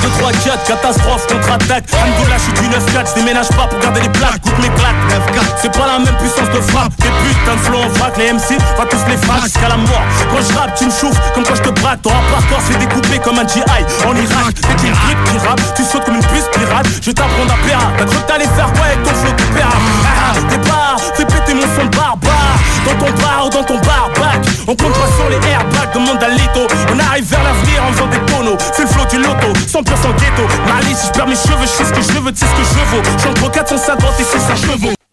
2, 3, 4, catastrophe, contre-attaque. Alhamdoulilah, je suis du 9-4, je déménage pas pour garder les plaques. Écoute mes claques, 9-4, c'est pas la même puissance de frappe. Des putains de flow en vrac, les MC, va tous les frappes jusqu'à la mort. Quand je rappe, tu me chauffes comme quand je te braque. Ton rap hardcore se fait découper comme un GI en Irak. Dès qu'il grip qui rappe, tu sautes comme une puce pirate. Je t'apprends à péra, t'as cru que t'allais faire quoi avec ton flow de péra. Départ, fais péter mon son de barbare. Dans ton bar ou dans ton barbac, on compte pas sur les airbags, demande à Lito. On arrive vers l'avenir en faisant des tonneaux. C'est le flow du loto, 100% ghetto. Malice, si je perds mes cheveux, je sais ce que je veux, tu sais ce que je vaux. J'entre 450 et 600 chevaux.